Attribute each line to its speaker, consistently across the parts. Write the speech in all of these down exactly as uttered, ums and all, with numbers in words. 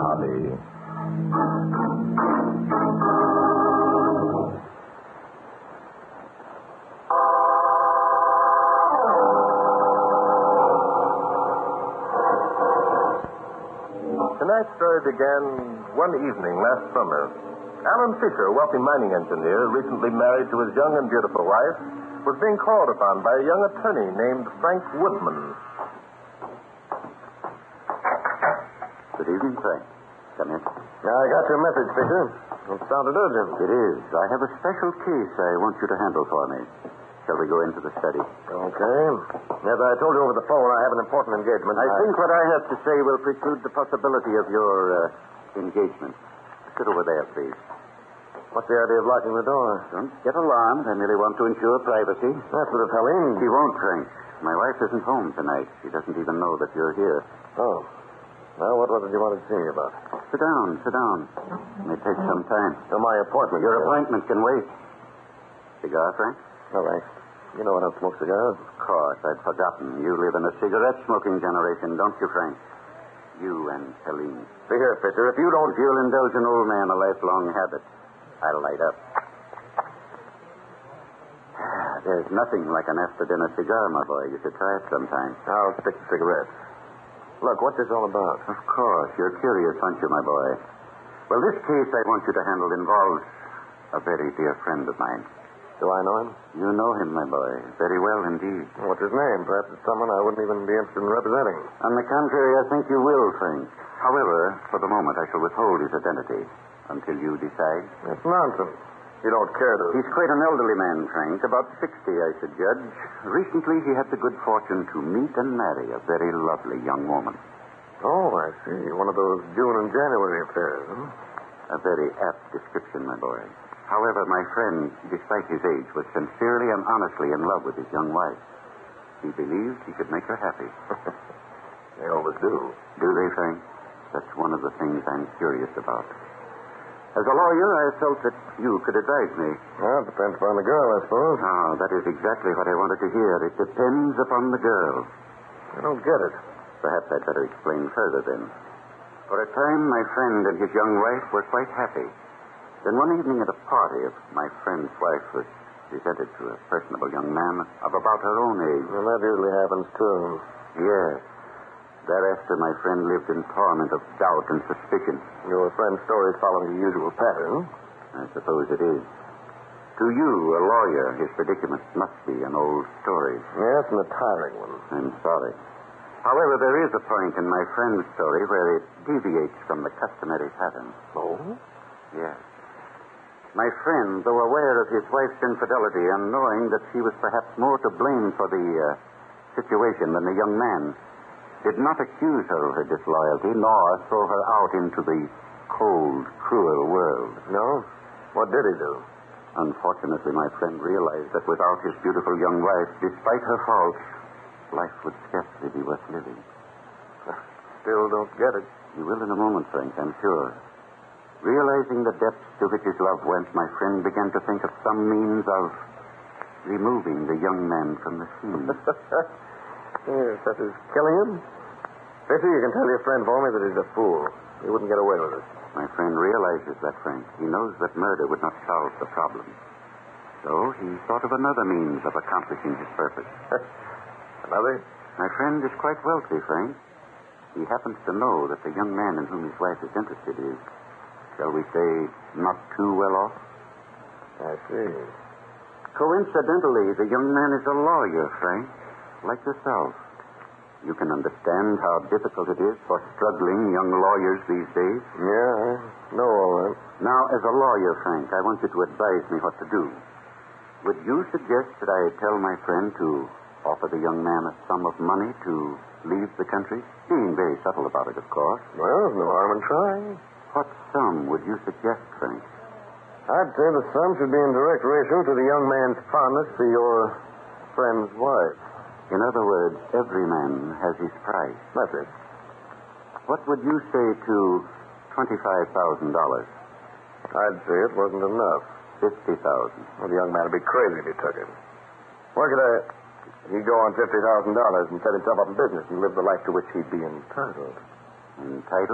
Speaker 1: hobby. Tonight's story began one evening last summer. Alan Fisher, a wealthy mining engineer, recently married to his young and beautiful wife, was being called upon by a young attorney named Frank Woodman.
Speaker 2: Good evening, Frank. Come in.
Speaker 3: I got your message, Fisher. It sounded urgent.
Speaker 2: It is. I have a special case I want you to handle for me. Shall we go into the study?
Speaker 3: Okay. As I told you over the phone, I have an important engagement.
Speaker 2: I, I... think what I have to say will preclude the possibility of your uh, engagement. Sit over there, please.
Speaker 3: What's the idea of locking the door?
Speaker 2: Don't get alarmed. I merely want to ensure privacy.
Speaker 3: That's what it's Helene.
Speaker 2: She won't, Frank. My wife isn't home tonight. She doesn't even know that you're here.
Speaker 3: Oh. Well, what was it you wanted to see me about?
Speaker 2: Sit down, sit down. It may take some time.
Speaker 3: Oh, my appointment.
Speaker 2: Your appointment can wait. Cigar, Frank?
Speaker 3: All right. You know I don't smoke cigars.
Speaker 2: Of course, I'd forgotten. You live in a cigarette-smoking generation, don't you, Frank? You and Helene.
Speaker 3: See here, Fisher, if you don't...
Speaker 2: If you'll indulge an old man a lifelong habit, I'll light up. There's nothing like an after-dinner cigar, my boy. You should try it sometime.
Speaker 3: I'll stick to cigarettes. Look, what's this all about?
Speaker 2: Of course. You're curious, aren't you, my boy? Well, this case I want you to handle involves a very dear friend of mine.
Speaker 3: Do I know him?
Speaker 2: You know him, my boy. Very well indeed.
Speaker 3: What's his name? Perhaps it's someone I wouldn't even be interested in representing.
Speaker 2: On the contrary, I think you will, Frank. However, for the moment, I shall withhold his identity until you decide.
Speaker 3: That's nonsense. You don't care to...
Speaker 2: He's quite an elderly man, Frank. About sixty, I should judge. Recently, he had the good fortune to meet and marry a very lovely young woman.
Speaker 3: Oh, I see. One of those June and January affairs, huh?
Speaker 2: A very apt description, my boy. However, my friend, despite his age, was sincerely and honestly in love with his young wife. He believed he could make her happy.
Speaker 3: They always do.
Speaker 2: Do they, Frank? That's one of the things I'm curious about. As a lawyer, I felt that you could advise me.
Speaker 3: Well, it depends upon the girl, I suppose.
Speaker 2: Ah, that is exactly what I wanted to hear. It depends upon the girl.
Speaker 3: I don't get it.
Speaker 2: Perhaps I'd better explain further then. For a time, my friend and his young wife were quite happy. Then one evening at a party, my friend's wife was presented to a personable young man of about her own age.
Speaker 3: Well, that usually happens, too.
Speaker 2: Yes. Thereafter, my friend lived in torment of doubt and suspicion.
Speaker 3: Your friend's story is following the usual pattern.
Speaker 2: I suppose it is. To you, a lawyer, his predicament must be an old story.
Speaker 3: Yes, and a tiring one.
Speaker 2: I'm sorry. However, there is a point in my friend's story where it deviates from the customary pattern.
Speaker 3: Oh?
Speaker 2: Yes. My friend, though aware of his wife's infidelity and knowing that she was perhaps more to blame for the uh, situation than the young man, did not accuse her of her disloyalty, nor throw her out into the cold, cruel world.
Speaker 3: No? What did he do?
Speaker 2: Unfortunately, my friend realized that without his beautiful young wife, despite her faults, life would scarcely be worth living.
Speaker 3: Still don't get it.
Speaker 2: You will in a moment, Frank, I'm sure. Realizing the depths to which his love went, my friend began to think of some means of removing the young man from the scene.
Speaker 3: Yes, that is killing him. Fisher, you can tell your friend for me that he's a fool. He wouldn't get away with it.
Speaker 2: My friend realizes that, Frank. He knows that murder would not solve the problem. So he thought of another means of accomplishing his purpose.
Speaker 3: Another?
Speaker 2: My friend is quite wealthy, Frank. He happens to know that the young man in whom his wife is interested is, shall we say, not too well off.
Speaker 3: I see.
Speaker 2: Coincidentally, the young man is a lawyer, Frank, like yourself. You can understand how difficult it is for struggling young lawyers these days.
Speaker 3: Yeah, I know all that.
Speaker 2: Now, as a lawyer, Frank, I want you to advise me what to do. Would you suggest that I tell my friend to offer the young man a sum of money to leave the country? Being very subtle about it, of course.
Speaker 3: Well, there's no harm in trying.
Speaker 2: What sum would you suggest, Frank?
Speaker 3: I'd say the sum should be in direct ratio to the young man's fondness for your friend's wife.
Speaker 2: In other words, every man has his price.
Speaker 3: That's it.
Speaker 2: What would you say to twenty-five thousand dollars?
Speaker 3: I'd say it wasn't enough.
Speaker 2: fifty thousand dollars.
Speaker 3: Well, the young man would be crazy if he took it. Where could I... He'd go on fifty thousand dollars and set himself up in business and live the life to which he'd be entitled.
Speaker 2: Entitled?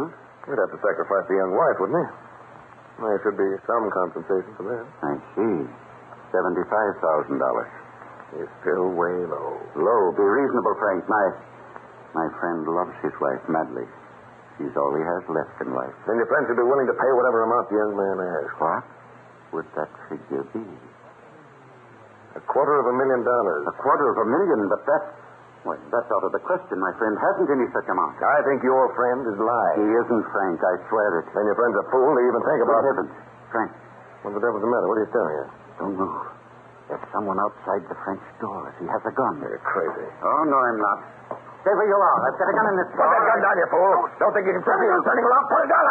Speaker 3: We'd have to sacrifice the young wife, wouldn't he? Well, there should be some compensation for that.
Speaker 2: I see. seventy-five thousand dollars.
Speaker 3: He's still way low.
Speaker 2: Low. Be reasonable, Frank. My, my friend loves his wife madly. She's all he has left in life.
Speaker 3: Then your friend should be willing to pay whatever amount the young man asks.
Speaker 2: What would that figure be?
Speaker 3: A quarter of a million dollars.
Speaker 2: A quarter of a million, but that's... Well, that's out of the question. My friend hasn't any such amount.
Speaker 3: I think your friend is lying.
Speaker 2: He isn't, Frank. I swear it.
Speaker 3: Then your friend's a fool to even think about
Speaker 2: it. Heavens. Frank.
Speaker 3: What the devil's the matter? What are you doing here?
Speaker 2: Don't move. There's someone outside the French door. He has a gun.
Speaker 3: You're crazy.
Speaker 2: Oh, no, I'm not. Stay where you are. I've got a gun in this
Speaker 3: Put that gun down, you fool. Don't think you can trip me. I'm turning around. Put it down. I...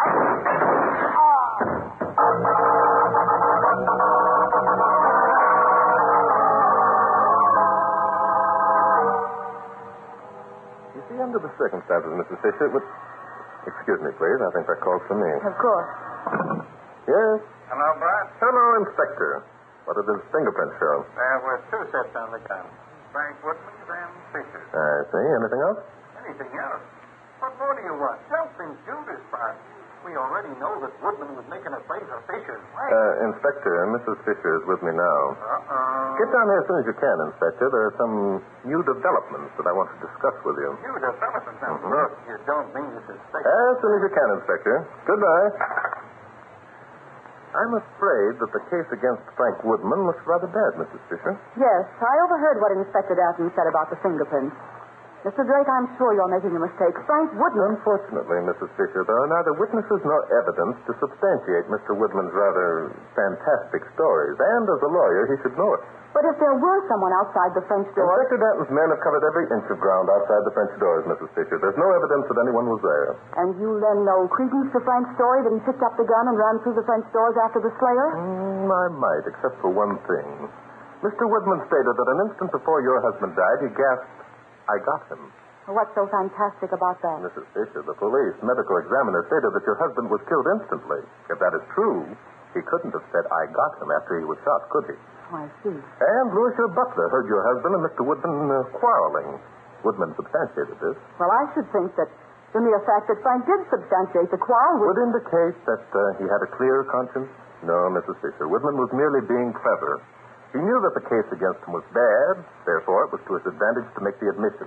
Speaker 1: You see, under the circumstances, Missus Fisher, it would... Excuse me, please. I think that calls for me.
Speaker 4: Of course.
Speaker 1: Yes?
Speaker 5: Hello, Bart.
Speaker 1: Hello, Inspector. What did his fingerprints show?
Speaker 5: There were two sets on the gun. Frank Woodman's and Fisher's.
Speaker 1: I see. Anything else?
Speaker 5: Anything else? What more do you want? Something Judas, Bart. We already know that Woodman was making a play for Fisher's wife.
Speaker 1: Uh, Inspector, Missus Fisher is with me now.
Speaker 5: Uh-oh.
Speaker 1: Get down here as soon as you can, Inspector. There are some new developments that I want to discuss with you.
Speaker 5: You development now.
Speaker 1: Mhm.
Speaker 5: Look, you don't mean this is Fisher.
Speaker 1: As soon as you can, Inspector. Goodbye. I'm afraid that the case against Frank Woodman looks rather bad, Missus Fisher.
Speaker 4: Yes, I overheard what Inspector Dalton said about the fingerprints. Mister Drake, I'm sure you're making a mistake. Frank Woodman...
Speaker 1: Unfortunately, Missus Fisher, there are neither witnesses nor evidence to substantiate Mister Woodman's rather fantastic stories. And as a lawyer, he should know it.
Speaker 4: But if there were someone outside the French door...
Speaker 1: Inspector Danton's men have covered every inch of ground outside the French doors, Missus Fisher. There's no evidence that anyone was there.
Speaker 4: And you lend no credence to Frank's story that he picked up the gun and ran through the French doors after the slayer?
Speaker 1: Mm, I might, except for one thing. Mister Woodman stated that an instant before your husband died, he gasped, "I got him."
Speaker 4: Well, what's so fantastic about that?
Speaker 1: Missus Fisher, the police medical examiner stated that your husband was killed instantly. If that is true, he couldn't have said, "I got him," after he was shot, could he?
Speaker 4: Oh, I see.
Speaker 1: And Louis, your butler, heard your husband and Mister Woodman uh, quarreling. Woodman substantiated this.
Speaker 4: Well, I should think that the mere fact that Frank did substantiate the quarrel would...
Speaker 1: Would indicate that uh, he had a clear conscience? No, Missus Fisher. Woodman was merely being clever. He knew that the case against him was bad, therefore it was to his advantage to make the admission.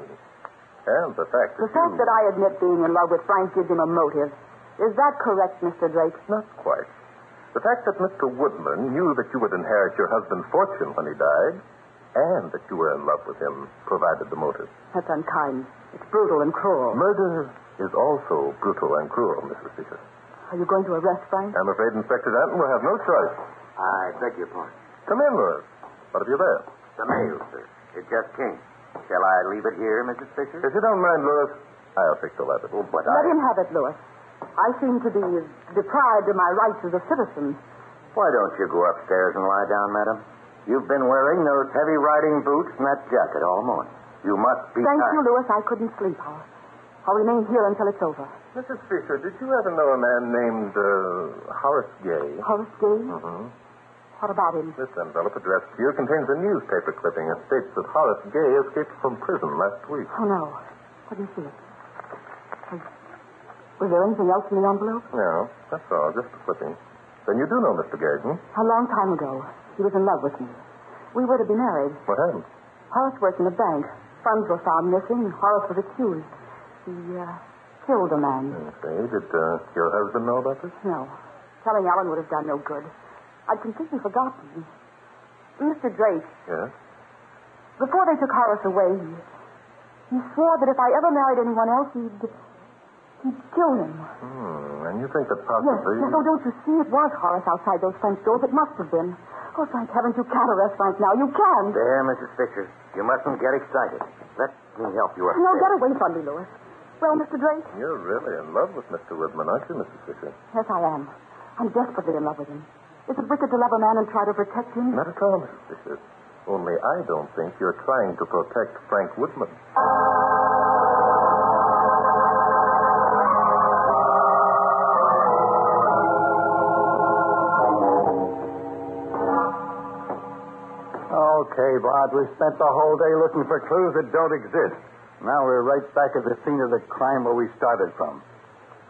Speaker 1: And the fact that
Speaker 4: The fact
Speaker 1: you...
Speaker 4: that I admit being in love with Frank gives him a motive. Is that correct, Mister Drake?
Speaker 1: Not quite. The fact that Mister Woodman knew that you would inherit your husband's fortune when he died, and that you were in love with him, provided the motive.
Speaker 4: That's unkind. It's brutal and cruel.
Speaker 1: Murder is also brutal and cruel, Missus Fisher.
Speaker 4: Are you going to arrest Frank?
Speaker 1: I'm afraid Inspector Danton will have no choice.
Speaker 2: I beg your pardon.
Speaker 1: Come in, Louis. What have you there?
Speaker 2: The mail, sir. It just came. Shall I leave it here, Missus Fisher?
Speaker 1: If you don't mind, Louis, I'll fix the letter.
Speaker 2: Oh, but
Speaker 4: Let
Speaker 2: I...
Speaker 4: him have it, Louis. I seem to be deprived of my rights as a citizen.
Speaker 2: Why don't you go upstairs and lie down, madam? You've been wearing those heavy riding boots and that jacket all morning. You must be
Speaker 4: Thank
Speaker 2: tired.
Speaker 4: you, Louis. I couldn't sleep. I'll, I'll remain here until it's over.
Speaker 1: Missus Fisher, did you ever know a man named uh, Horace Gay?
Speaker 4: Horace Gay?
Speaker 1: Mm-hmm.
Speaker 4: What about him?
Speaker 1: This envelope addressed to you contains a newspaper clipping. It states that Horace Gay escaped from prison last week.
Speaker 4: Oh, no. Let me see it. Was, was there anything else in the envelope?
Speaker 1: No, that's all. Just the clipping. Then you do know Mister Gay, hmm?
Speaker 4: A long time ago, he was in love with me. We were to be married.
Speaker 1: What happened?
Speaker 4: Horace worked in a bank. Funds were found missing. Horace was accused. He uh, killed a man.
Speaker 1: I see. Did uh, your husband know about this?
Speaker 4: No. Telling Ellen would have done no good. I'd completely forgotten. Mister Drake.
Speaker 1: Yes?
Speaker 4: Before they took Horace away, he, he swore that if I ever married anyone else, he'd, he'd kill him.
Speaker 1: Hmm. And you think that
Speaker 4: Yes,
Speaker 1: possibly...
Speaker 4: yes. Oh, don't you see? It was Horace outside those French doors. It must have been. Oh, thank heavens, you can't arrest Frank now. You can't.
Speaker 2: There, Missus Fisher. You mustn't get excited. Let me help you upstairs.
Speaker 4: No, get away from me, Louis. Well, Mister Drake?
Speaker 1: You're really in love with Mister Woodman, aren't you, Missus Fisher?
Speaker 4: Yes, I am. I'm desperately in love with him. Is it wicked to love a man and try to protect him?
Speaker 1: Not at all, Missus Fisher. Only I don't think you're trying to protect Frank Woodman.
Speaker 6: Okay, Bart, we spent the whole day looking for clues that don't exist. Now we're right back at the scene of the crime where we started from.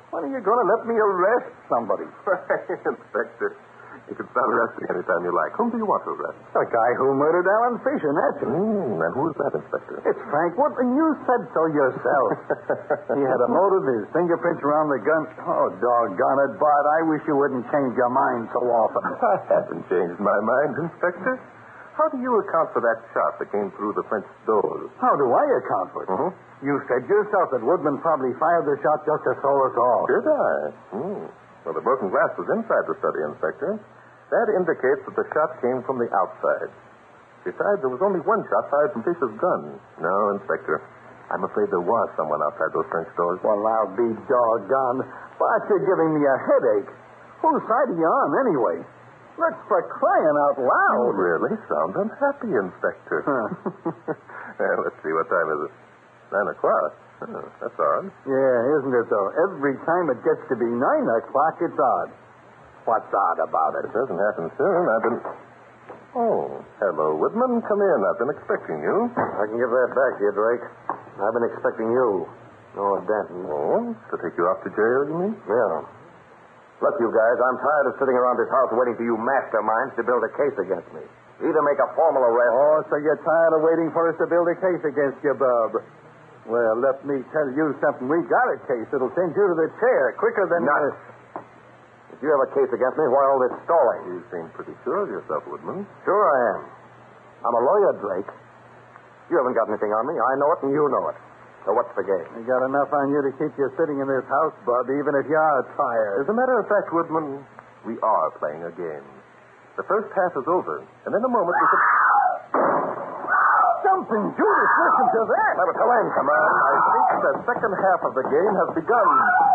Speaker 6: When are you going to let me arrest somebody?
Speaker 1: Inspector, you can start arresting anytime you like. Whom do you want to arrest?
Speaker 6: The guy who murdered Alan Fisher, naturally.
Speaker 1: Mm, and who is that, Inspector?
Speaker 6: It's Frank Woodman. You said so yourself. He had a motive, his fingerprints around the gun. Oh, doggone it, Bart. I wish you wouldn't change your mind so often.
Speaker 1: I haven't changed my mind, Inspector. How do you account for that shot that came through the French doors?
Speaker 6: How do I account for it?
Speaker 1: Mm-hmm.
Speaker 6: You said yourself that Woodman probably fired the shot just to throw us off.
Speaker 1: Did I? Hmm. Well, the broken glass was inside the study, Inspector. That indicates that the shot came from the outside. Besides, there was only one shot fired from Fisher's gun. No, Inspector. I'm afraid there was someone outside those French doors.
Speaker 6: Well, I'll be doggone. Bart, you're giving me a headache. Whose side are you on, anyway? Look, for crying out loud.
Speaker 1: You really sound unhappy, Inspector.
Speaker 6: Huh.
Speaker 1: Well, let's see, what time is it? Nine o'clock. Oh, that's odd.
Speaker 6: Yeah, isn't it, though? Every time it gets to be nine o'clock, it's odd. What's odd about it?
Speaker 1: It doesn't happen soon. I've been... Oh, hello, Woodman. Come in. I've been expecting you.
Speaker 3: I can give that back to you, Drake. I've been expecting you. Noah Denton.
Speaker 1: Oh, to take you off to jail, you mean?
Speaker 3: Yeah. Look, you guys, I'm tired of sitting around this house waiting for you masterminds to build a case against me. Either make a formal arrest...
Speaker 6: Oh, so you're tired of waiting for us to build a case against you, Bub. Well, let me tell you something. We got a case that'll send you to the chair quicker than...
Speaker 3: Not. If you have a case against me, why all this stalling?
Speaker 1: You seem pretty sure of yourself, Woodman.
Speaker 3: Sure I am. I'm a lawyer, Drake. You haven't got anything on me. I know it, and you know it. So what's the game?
Speaker 6: We got enough on you to keep you sitting in this house, Bub, even if you are tired.
Speaker 1: As a matter of fact, Woodman, we are playing a game. The first half is over, and in a moment we could...
Speaker 6: Something, Judas, listen to that.
Speaker 1: Have a Elaine, come on. I think the second half of the game has begun.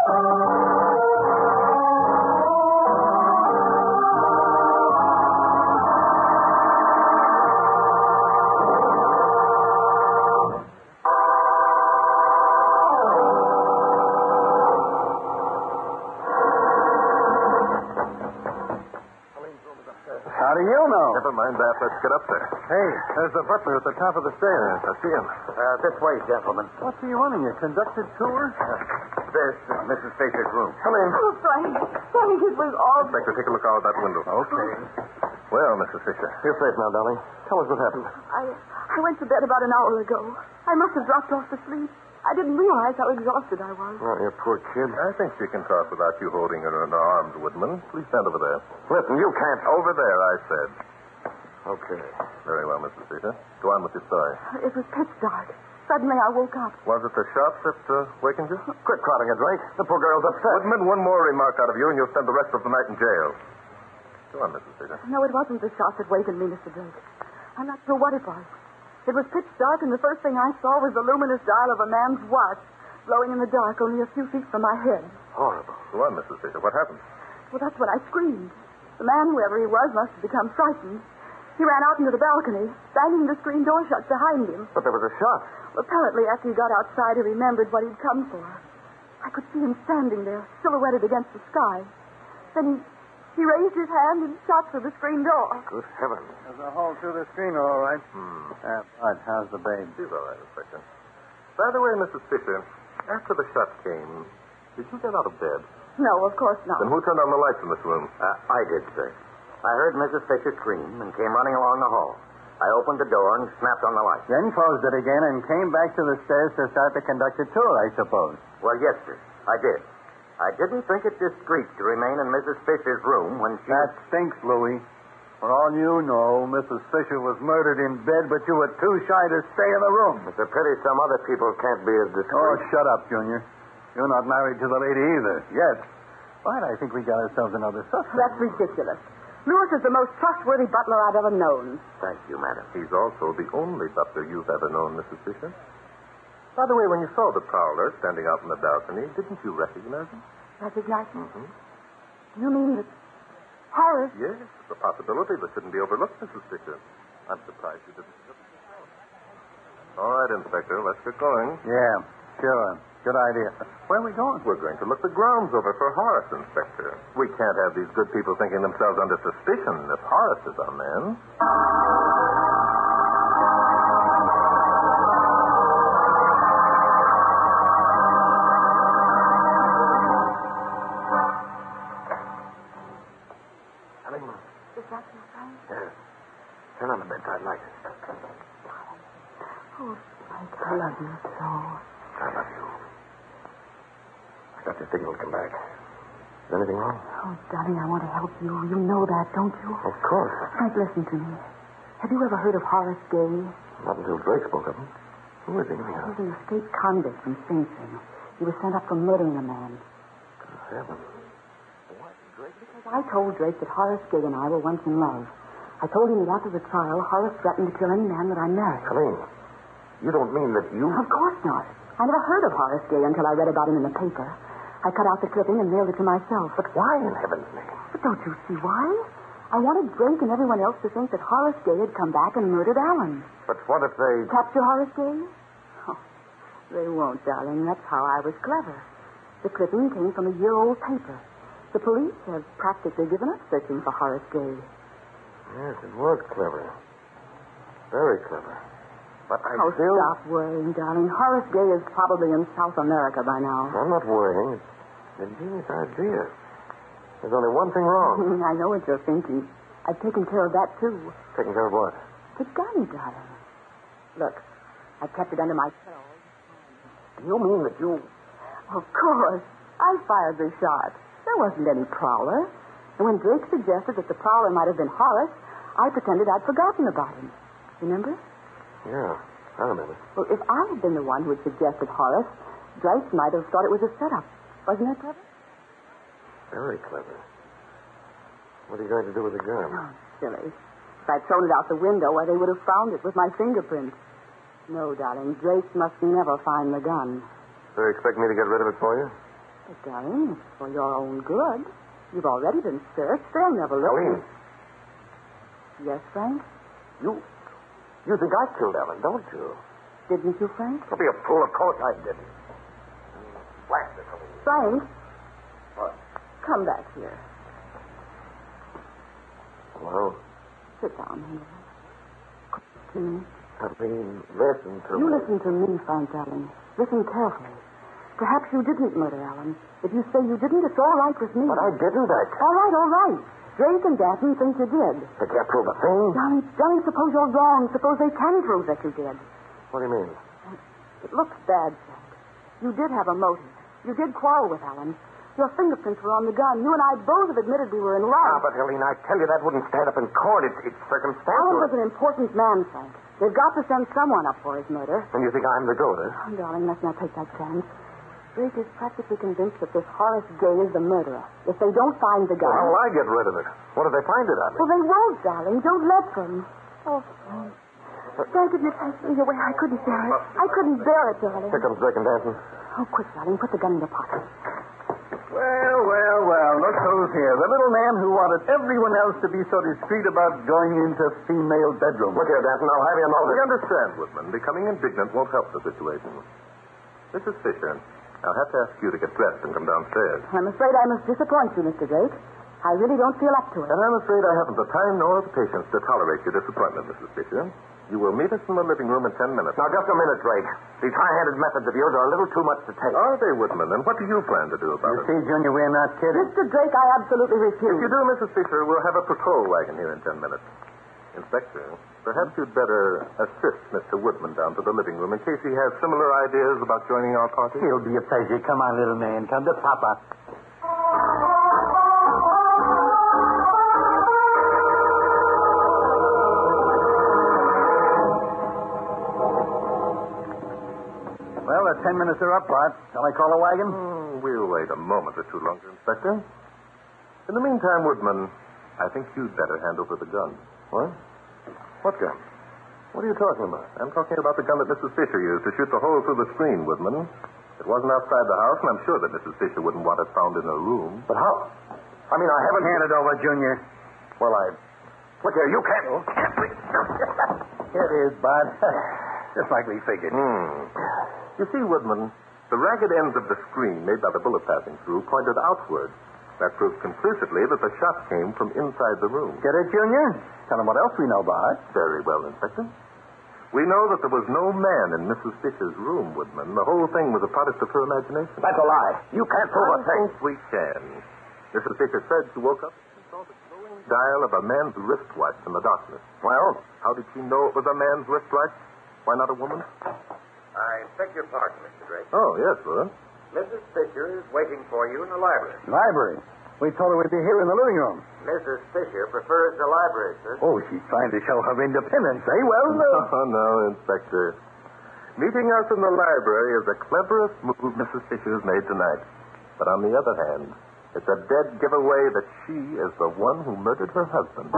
Speaker 6: How do you know?
Speaker 1: Never mind that. Let's get up there.
Speaker 6: Hey, there's the butler at the top of the stairs.
Speaker 1: I see him.
Speaker 3: Uh, this way, gentlemen.
Speaker 6: What's he wanting? A conducted tour?
Speaker 3: This is Missus Fisher's room.
Speaker 1: Come in.
Speaker 4: Oh, Frank. Frank, it was all...
Speaker 1: Inspector, take a look out of that window.
Speaker 6: Okay.
Speaker 1: Well, Missus Fisher.
Speaker 3: You're safe now, darling. Tell us what happened.
Speaker 4: I, I went to bed about an hour ago. I must have dropped off to sleep. I didn't realize how exhausted I was.
Speaker 3: Oh, you poor kid.
Speaker 1: I think she can talk without you holding her in her arms, Woodman. Please stand over there.
Speaker 3: Listen, you can't...
Speaker 1: Over there, I said.
Speaker 3: Okay.
Speaker 1: Very well, Missus Fisher. Go on with your story.
Speaker 4: It was pitch dark. Suddenly I woke up.
Speaker 1: Was it the shot that uh, wakened you?
Speaker 3: Quit crowding her, Drake. The poor girl's upset.
Speaker 1: Woodman, one more remark out of you, and you'll spend the rest of the night in jail. Go on, Missus Fisher.
Speaker 4: No, it wasn't the shot that wakened me, Mister Drake. I'm not sure what it was. It was pitch dark, and the first thing I saw was the luminous dial of a man's watch glowing in the dark only a few feet from my head.
Speaker 3: Horrible.
Speaker 1: Go on, Missus Fisher. What happened?
Speaker 4: Well, that's when I screamed. The man, whoever he was, must have become frightened. He ran out into the balcony, banging the screen door shut behind him.
Speaker 3: But there was a shot.
Speaker 4: Apparently, after he got outside, he remembered what he'd come for. I could see him standing there, silhouetted against the sky. Then he, he raised his hand and shot through the screen door.
Speaker 3: Good heavens.
Speaker 6: There's a hole through the screen, all right.
Speaker 1: Hmm.
Speaker 6: Uh, Bart, how's the babe?
Speaker 1: She's all right, Inspector. By the way, Missus Fisher, after the shot came, did you get out of bed?
Speaker 4: No, of course not.
Speaker 1: Then who turned on the lights in this room?
Speaker 3: Uh, I did, sir. I heard Missus Fisher scream and came running along the hall. I opened the door and snapped on the light.
Speaker 6: Then closed it again and came back to the stairs to start the conducted tour, I suppose.
Speaker 3: Well, yes, sir. I did. I didn't think it discreet to remain in Missus Fisher's room when she...
Speaker 6: That stinks, Louie. For all you know, Missus Fisher was murdered in bed, but you were too shy to stay in the room.
Speaker 3: It's a pity some other people can't be as
Speaker 6: Oh,
Speaker 3: discreet.
Speaker 6: shut up, Junior. You're not married to the lady either. Yes. But I think we got ourselves another suspect.
Speaker 4: That's ridiculous. Lewis is the most trustworthy butler I've ever known.
Speaker 3: Thank you, madam.
Speaker 1: He's also the only butler you've ever known, Missus Fisher. By the way, when you saw the prowler standing out in the balcony, didn't you recognize him?
Speaker 4: Recognize him?
Speaker 1: Mm-hmm.
Speaker 4: Do you mean that Horace?
Speaker 1: Yes, it's a possibility that shouldn't be overlooked, Missus Fisher. I'm surprised you didn't. All right, Inspector, let's get going.
Speaker 6: Yeah, sure. Good idea. Where are we going?
Speaker 1: We're going to look the grounds over for Horace, Inspector. We can't have these good people thinking themselves under suspicion if Horace is our man.
Speaker 4: Frank, I love you so.
Speaker 3: I love you. I got your signal to come back. Is anything wrong?
Speaker 4: Oh, darling, I want to help you. You know that, don't you?
Speaker 3: Of course.
Speaker 4: Frank, listen to me. Have you ever heard of Horace Gay?
Speaker 3: Not until Drake spoke of him. Who is he, anyhow?
Speaker 4: He's an escaped convict from Sing Sing. He was sent up for murdering a man.
Speaker 3: Good heavens. What, Drake?
Speaker 4: Because I told Drake that Horace Gay and I were once in love. I told him that after the trial, Horace threatened to kill any man that I married.
Speaker 3: Colleen, you don't mean that you...
Speaker 4: Of course not. I never heard of Horace Gay until I read about him in the paper. I cut out the clipping and mailed it to myself.
Speaker 3: But why in heaven's name?
Speaker 4: But don't you see why? I wanted Drake and everyone else to think that Horace Gay had come back and murdered Alan.
Speaker 3: But what if they...
Speaker 4: Capture Horace Gay? Oh, they won't, darling. That's how I was clever. The clipping came from a year-old paper. The police have practically given up searching for Horace Gay.
Speaker 3: Yes, it was clever. Very clever. But I
Speaker 4: oh,
Speaker 3: still...
Speaker 4: stop worrying, darling. Horace Gay is probably in South America by now.
Speaker 3: I'm not worrying. It's an ingenious idea. There's only one thing wrong.
Speaker 4: I know what you're thinking. I've taken care of that, too.
Speaker 3: Taking care of what?
Speaker 4: The gun, darling. Look, I kept it under my pillow.
Speaker 3: You mean that you...
Speaker 4: Of course. I fired the shot. There wasn't any prowler. And when Drake suggested that the prowler might have been Horace, I pretended I'd forgotten about him. Remember?
Speaker 3: Yeah, I remember.
Speaker 4: Well, if I had been the one who had suggested Horace, Drake might have thought it was a setup. Wasn't that clever?
Speaker 3: Very clever. What are you going to do with the gun?
Speaker 4: Oh, silly. If I'd thrown it out the window, why, they would have found it with my fingerprints. No, darling, Drake must never find the gun.
Speaker 3: So you expect me to get rid of it for you?
Speaker 4: But, darling, it's for your own good. You've already been searched. They'll never look.
Speaker 3: Colleen.
Speaker 4: Yes, Frank?
Speaker 3: You... You think I killed Ellen, don't you?
Speaker 4: Didn't you, Frank?
Speaker 3: Don't be a fool. Of course I didn't. Blast it, Colleen.
Speaker 4: Frank?
Speaker 3: What?
Speaker 4: Come back here.
Speaker 3: Hello?
Speaker 4: Sit down, Henry. Please.
Speaker 3: Colleen, listen to
Speaker 4: You
Speaker 3: me.
Speaker 4: listen to me, Frank, darling. Listen carefully. Perhaps you didn't murder Alan. If you say you didn't, it's all right with me.
Speaker 3: But I didn't. I...
Speaker 4: All right, all right. Drake and Danton think you did.
Speaker 3: They can't prove a thing.
Speaker 4: Darling, darling, suppose you're wrong. Suppose they can prove that you did.
Speaker 3: What do you mean?
Speaker 4: It looks bad, Frank. You did have a motive. You did quarrel with Alan. Your fingerprints were on the gun. You and I both have admitted we were in love.
Speaker 3: Ah, but Helene, I tell you, that wouldn't stand up in court. It's, it's circumstantial.
Speaker 4: Alan was an important man, Frank. They've got to send someone up for his murder.
Speaker 3: And you think I'm the goat, eh?
Speaker 4: Oh, darling, let's not take that chance. Drake is practically convinced that this Horace Gay is the murderer. If they don't find the gun...
Speaker 3: Well, how'll I get rid of it? What if they find it on me?
Speaker 4: Well, they won't, darling. Don't let them. Oh, Frank. Frank, if you take me away, I couldn't bear it. I couldn't bear it, darling.
Speaker 3: Here comes Drake and Danton.
Speaker 4: Oh, quick, darling. Put the gun in your pocket.
Speaker 6: Well, well, well. Look who's here. The little man who wanted everyone else to be so discreet about going into female bedrooms.
Speaker 3: Look here, Danton. I'll have you know
Speaker 1: We
Speaker 3: this.
Speaker 1: understand, Woodman. Becoming indignant won't help the situation. Missus Fisher, I'll have to ask you to get dressed and come downstairs.
Speaker 4: I'm afraid I must disappoint you, Mister Drake. I really don't feel up to it.
Speaker 1: And I'm afraid I haven't the time nor the patience to tolerate your disappointment, Missus Fisher. You will meet us in the living room in ten minutes.
Speaker 3: Now, just a minute, Drake. These high-handed methods of yours are a little too much to take.
Speaker 1: Are they, Woodman? And what do you plan to do about
Speaker 6: You
Speaker 1: it?
Speaker 6: see, Junior, we're not kidding.
Speaker 4: Mister Drake, I absolutely refuse.
Speaker 1: If you do, Missus Fisher, we'll have a patrol wagon here in ten minutes. Inspector, perhaps you'd better assist Mister Woodman down to the living room in case he has similar ideas about joining our party.
Speaker 6: It'll be a pleasure. Come on, little man. Come to Papa. Well, the ten minutes are up, Bart. Shall I call a wagon?
Speaker 1: Hmm, we'll wait a moment or two longer, Inspector. In the meantime, Woodman, I think you'd better hand over the gun.
Speaker 3: What? What gun?
Speaker 1: What are you talking about? I'm talking about the gun that Missus Fisher used to shoot the hole through the screen, Woodman. It wasn't outside the house, and I'm sure that Missus Fisher wouldn't want it found in her room.
Speaker 3: But how? I mean, I haven't...
Speaker 6: Hand it over, Junior.
Speaker 3: Well, I... Look here, you can't...
Speaker 6: Here it is, Bart. Just like we figured.
Speaker 1: Hmm. You see, Woodman, the ragged ends of the screen made by the bullet passing through pointed outward. That proves conclusively that the shot came from inside the room.
Speaker 6: Get it, Junior? Tell them what else we know, Bart.
Speaker 1: Very well, Inspector. We know that there was no man in Missus Fisher's room, Woodman. The whole thing was a product of her imagination.
Speaker 3: That's a lie. You can't prove a
Speaker 1: I
Speaker 3: thing.
Speaker 1: think we can. Missus Fisher said she woke up and saw the glowing dial of a man's wristwatch in the darkness.
Speaker 3: Well?
Speaker 1: How did she know it was a man's wristwatch? Why not a woman's?
Speaker 3: I beg your pardon, Mister Drake.
Speaker 1: Oh, yes, Lewis.
Speaker 3: Missus Fisher is waiting for you in the library.
Speaker 6: Library. We told her we'd be here in the living room.
Speaker 3: Missus Fisher prefers the library, sir.
Speaker 6: Oh, she's trying to show her independence, eh? Well, no.
Speaker 1: Oh, no, Inspector. Meeting us in the library is the cleverest move Missus Fisher has made tonight. But on the other hand, it's a dead giveaway that she is the one who murdered her husband.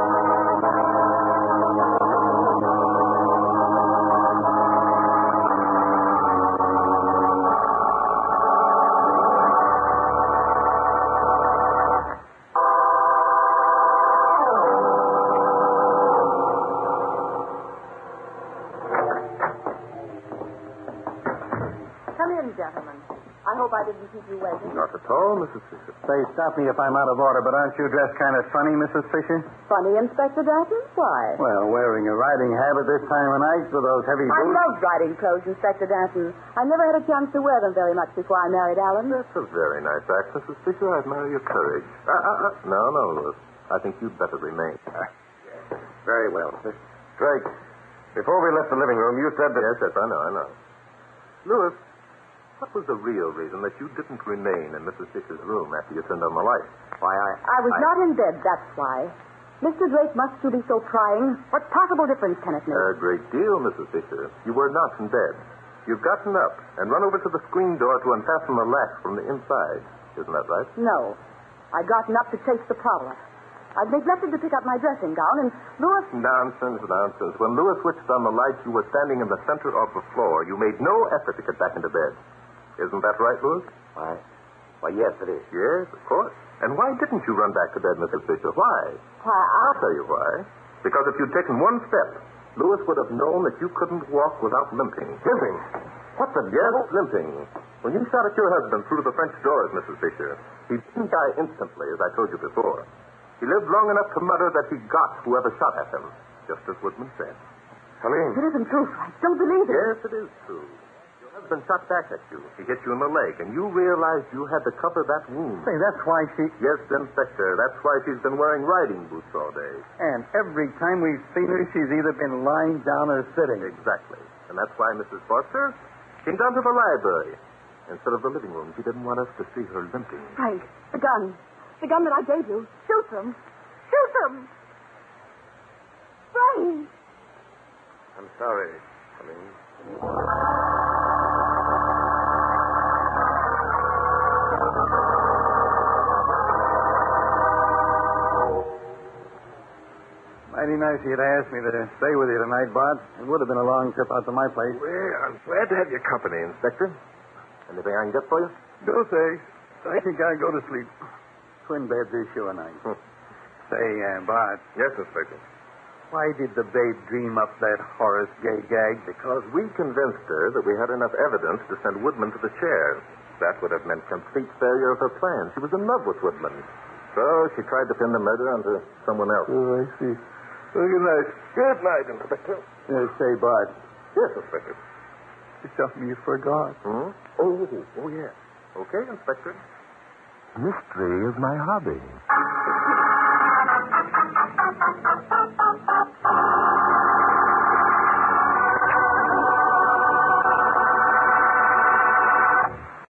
Speaker 4: Gentlemen, I hope I didn't keep you waiting.
Speaker 1: Not at all, Missus Fisher.
Speaker 6: Say, stop me if I'm out of order, but aren't you dressed kind of funny, Missus Fisher?
Speaker 4: Funny, Inspector Danton? Why?
Speaker 6: Well, wearing a riding habit this time of night with those heavy
Speaker 4: I
Speaker 6: boots.
Speaker 4: love riding clothes, Inspector Danton. I never had a chance to wear them very much before I married Alan.
Speaker 1: That's a very nice act, Missus Fisher. I admire your courage. Uh, uh, uh. No, no, Lewis. I think you'd better remain.
Speaker 3: Uh, very well, sir. Drake, before we left the living room, you said that...
Speaker 1: Yes, yes, I know, I know. Lewis, what was the real reason that you didn't remain in Missus Fisher's room after you turned on the light?
Speaker 3: Why, I...
Speaker 4: I was
Speaker 3: I...
Speaker 4: not in bed, that's why. Mister Drake must you be so prying. What possible difference can it make?
Speaker 1: A great deal, Missus Fisher. You were not in bed. You've gotten up and run over to the screen door to unfasten the latch from the inside. Isn't that right?
Speaker 4: No. I'd gotten up to chase the prowler. I'd neglected to pick up my dressing gown, and Lewis...
Speaker 1: Nonsense, nonsense. When Lewis switched on the light, you were standing in the center of the floor. You made no effort to get back into bed. Isn't that right, Lewis?
Speaker 3: Why? Why, yes, it is.
Speaker 1: Yes, of course. And why didn't you run back to bed, Missus Fisher? Why?
Speaker 4: Why, I...
Speaker 1: I'll tell you why. Because if you'd taken one step, Lewis would have known that you couldn't walk without limping.
Speaker 3: Limping? What the
Speaker 1: Yes, limping. When you shot at your husband through the French doors, Missus Fisher, he didn't die instantly, as I told you before. He lived long enough to mutter that he got whoever shot at him, just as Woodman said.
Speaker 3: Helene.
Speaker 4: It isn't true, Frank. Don't believe it.
Speaker 1: Yes, it is true. Your husband shot back at you. He hit you in the leg, and you realized you had to cover that wound.
Speaker 6: Say, that's why she...
Speaker 1: Yes, Inspector, that's why she's been wearing riding boots all day.
Speaker 6: And every time we've seen her, she's either been lying down or sitting.
Speaker 1: Exactly. And that's why Missus Foster came down to the library. Instead of the living room, she didn't want us to see her limping.
Speaker 4: Frank, the gun. The gun that I gave you. Shoot them. Shoot them. Frank.
Speaker 3: I'm sorry, Helene.
Speaker 6: Mighty nice of you to ask me to stay with you tonight, Bart. It would have been a long trip out to my place.
Speaker 1: Well, I'm glad to have your company, Inspector. Anything I can get for you?
Speaker 6: No, thanks. I think I'll go to sleep. Twin beds is sure nice.
Speaker 1: Hmm.
Speaker 6: Say, uh, Bart,
Speaker 1: Yes, Inspector.
Speaker 6: why did the babe dream up that Horace Gay gag?
Speaker 1: Because we convinced her that we had enough evidence to send Woodman to the chair. That would have meant complete failure of her plan. She was in love with Woodman. So she tried to pin the murder onto someone else.
Speaker 6: Oh, I see.
Speaker 1: Well, good night. Good night, Inspector.
Speaker 6: Uh, say, Bart,
Speaker 1: Yes, Inspector.
Speaker 6: there's something you forgot.
Speaker 1: Hmm? Oh, oh, yes. Okay, Inspector. Mystery is my hobby.